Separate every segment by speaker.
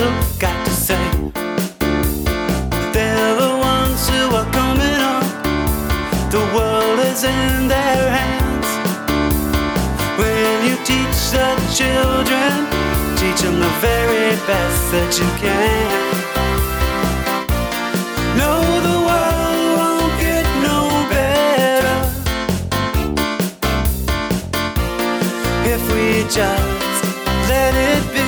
Speaker 1: got to say. They're the ones who are coming up. The world is in their hands. When you teach the children, teach them the very best that you can. No, the world won't get no better if we just let it be.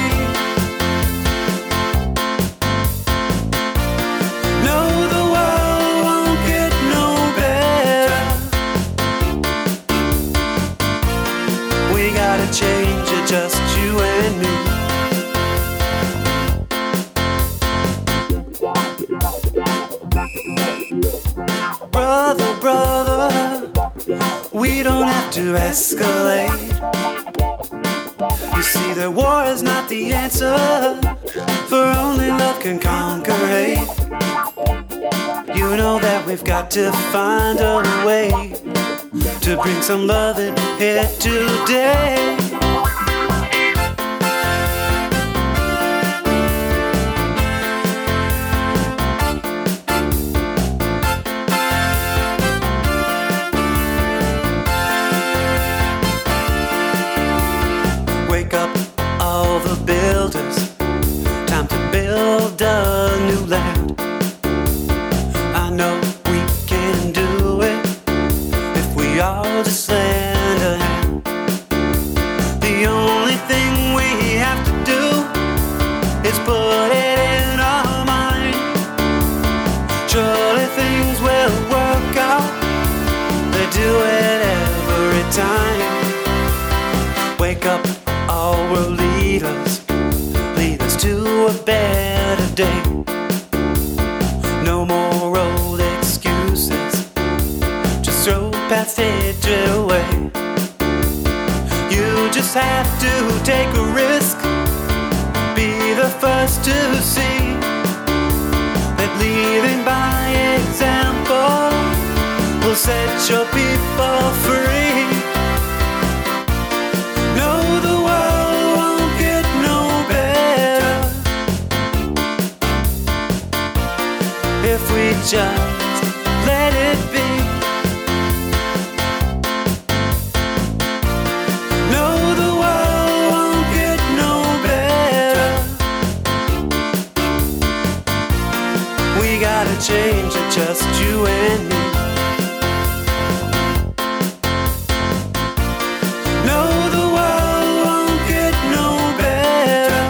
Speaker 1: No, the world won't get no better. We gotta change it, just you and me. Brother, brother, we don't have to escalate. You see that war is not the answer, for only love can conquer hate. You know that we've got to find a way to bring some love in here today. Wake up all the builders, time to build a new land. I know we can do it if we all just lend a hand. The only thing we have to do is put it in our mind. Surely things will work out, they do it every time. Wake up all world leaders, lead us to a better day. No more old excuses, just throw past hatred away. You just have to take a risk, be the first to see that leading by example will set your people free. No, the world won't get no better if we just let it be. No, the world won't get no better. We gotta change it, just you and me. No, the world won't get no better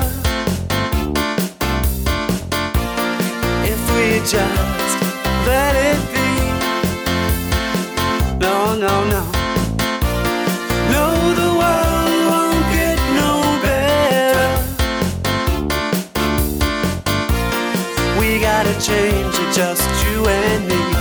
Speaker 1: if we just let it be. No, no, no. No, the world won't get no better. We gotta change it, just you and me.